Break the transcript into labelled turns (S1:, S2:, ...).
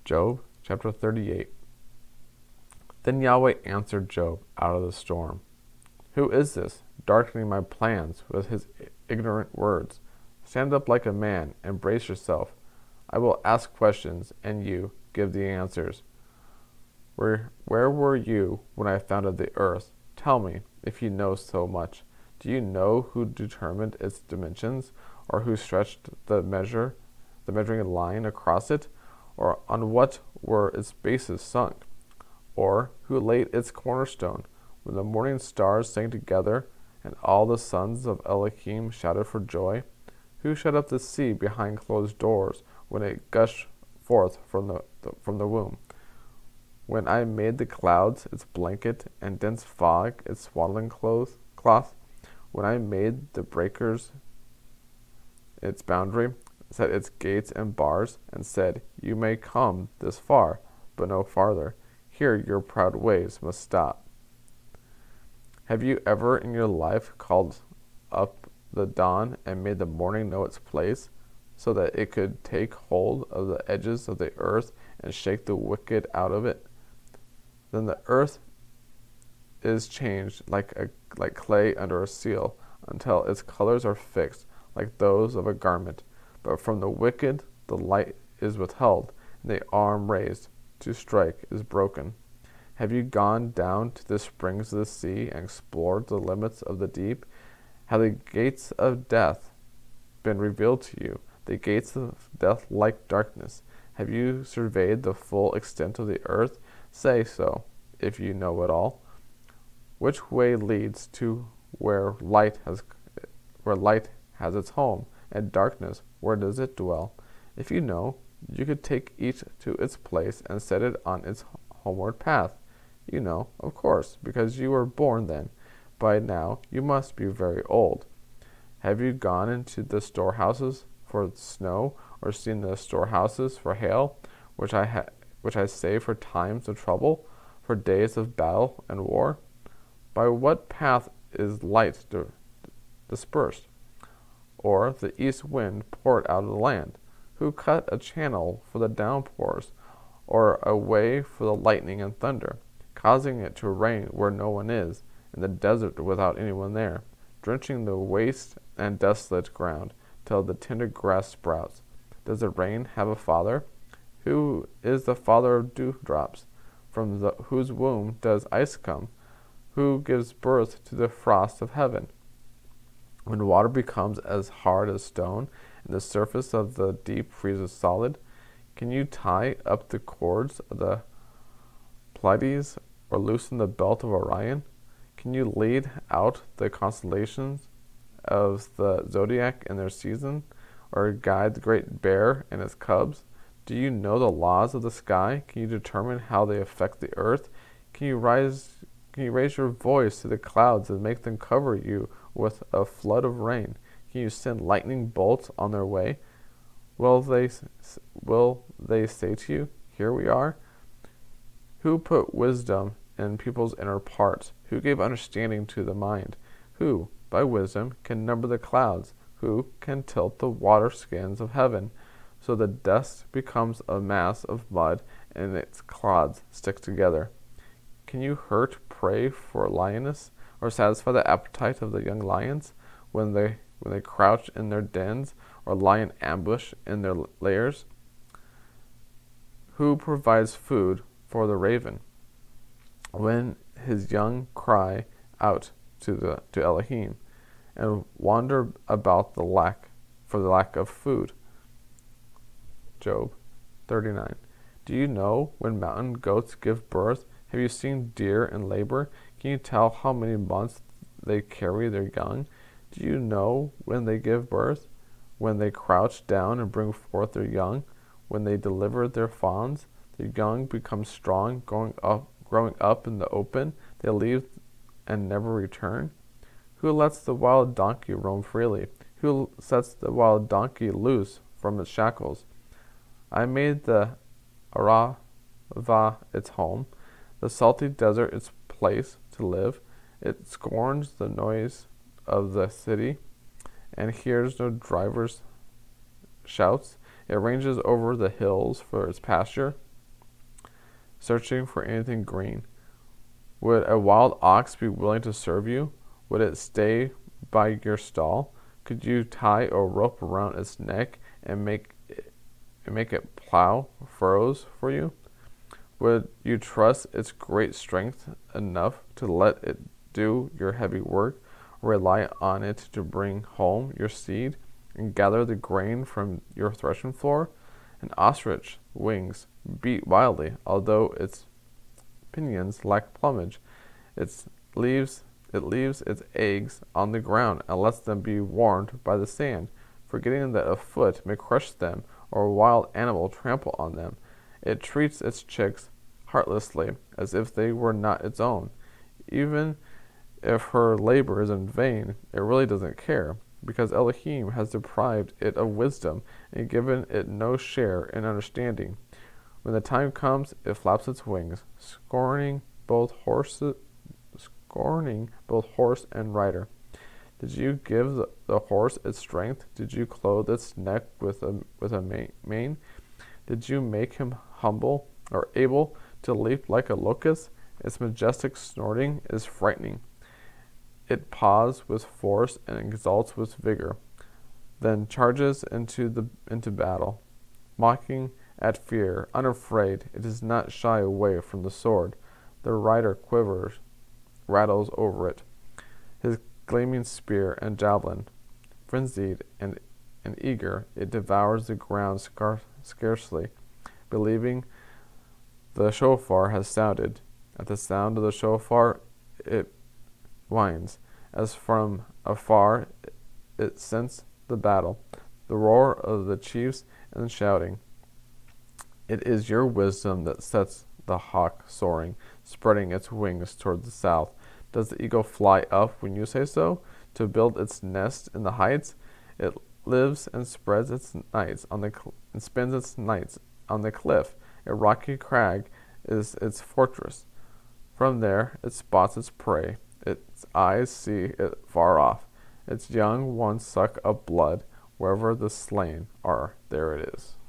S1: Job chapter 38. Then Yahweh answered Job out of the storm. Who is this, darkening my plans with his ignorant words? Stand up like a man and brace yourself. I will ask questions, and you give the answers. Where were you when I founded the earth? Tell me, if you know so much. Do you know who determined its dimensions, or who stretched the measuring line across it, or on what were its bases sunk, or who laid its cornerstone, when the morning stars sang together, and all the sons of Elohim shouted for joy? Who shut up the sea behind closed doors, when it gushed forth from the womb? When I made the clouds its blanket, and dense fog its swaddling cloth, when I made the breakers its boundary, set its gates and bars, and said, You may come this far, but no farther. Here your proud ways must stop. Have you ever in your life called up the dawn and made the morning know its place, so that it could take hold of the edges of the earth and shake the wicked out of it? Then the earth is changed like clay under a seal, until its colors are fixed like those of a garment. But from the wicked the light is withheld, and the arm raised to strike is broken. Have you gone down to the springs of the sea and explored the limits of the deep? Have the gates of death been revealed to you, the gates of death like darkness? Have you surveyed the full extent of the earth? Say so, if you know it all. Which way leads to where light has its home, and darkness, where does it dwell? If you know, you could take each to its place and set it on its homeward path. You know, of course, because you were born then. By now you must be very old. Have you gone into the storehouses for snow, or seen the storehouses for hail, which I save for times of trouble, for days of battle and war? By what path is light dispersed, or the east wind poured out of the land? Who cut a channel for the downpours, or a way for the lightning and thunder, causing it to rain where no one is, in the desert without anyone there, drenching the waste and desolate ground, till the tender grass sprouts? Does the rain have a father? Who is the father of dewdrops? From whose womb does ice come? Who gives birth to the frost of heaven? When water becomes as hard as stone, and the surface of the deep freezes solid, can you tie up the cords of the Pleiades, or loosen the belt of Orion? Can you lead out the constellations of the zodiac in their season, or guide the great bear and its cubs? Do you know the laws of the sky? Can you determine how they affect the earth? Can you raise your voice to the clouds and make them cover you with a flood of rain? Can you send lightning bolts on their way? Will they say to you, Here we are? Who put wisdom in people's inner parts? Who gave understanding to the mind? Who, by wisdom, can number the clouds? Who can tilt the water skins of heaven, so the dust becomes a mass of mud and its clods stick together? Can you hurt prey for a lioness, or satisfy the appetite of the young lions when they crouch in their dens, or lie in ambush in their lairs? Who provides food for the raven when his young cry out to Elohim, and wander about for the lack of food? Job 39. Do you know when mountain goats give birth? Have you seen deer in labor? Can you tell how many months they carry their young? Do you know when they give birth? When they crouch down and bring forth their young? When they deliver their fawns? The young become strong, growing up in the open. They leave and never return. Who lets the wild donkey roam freely? Who sets the wild donkey loose from its shackles? I made the Arava its home, the salty desert its place to live. It scorns the noise of the city, and hears no driver's shouts. It ranges over the hills for its pasture. searching for anything green. Would a wild ox be willing to serve you? Would it stay by your stall? Could you tie a rope around its neck and make it plow furrows for you? Would you trust its great strength enough to let it do your heavy work, or rely on it to bring home your seed and gather the grain from your threshing floor? An ostrich wings beat wildly, although its pinions lack plumage. It leaves its eggs on the ground and lets them be warmed by the sand, forgetting that a foot may crush them or a wild animal trample on them. It treats its chicks heartlessly, as if they were not its own. Even if her labor is in vain, it really doesn't care, because Elohim has deprived it of wisdom and given it no share in understanding. When the time comes, it flaps its wings, scorning both horse and rider. Did you give the horse its strength? Did you clothe its neck with a mane? Did you make him humble or able to leap like a locust? Its majestic snorting is frightening. It paws with force and exults with vigor, then charges into battle, mocking at fear, unafraid. It does not shy away from the sword. The rider quivers, rattles over it, his gleaming spear and javelin. Frenzied and eager, it devours the ground scarcely, believing the shofar has sounded. At the sound of the shofar, it whines. As from afar, it scents the battle, the roar of the chiefs and shouting. It is your wisdom that sets the hawk soaring, spreading its wings toward the south. Does the eagle fly up when you say so, to build its nest in the heights? It lives and spreads its nights and spends its nights on the cliff. A rocky crag is its fortress. From there it spots its prey. Its eyes see it far off. Its young ones suck up blood. Wherever the slain are, there it is.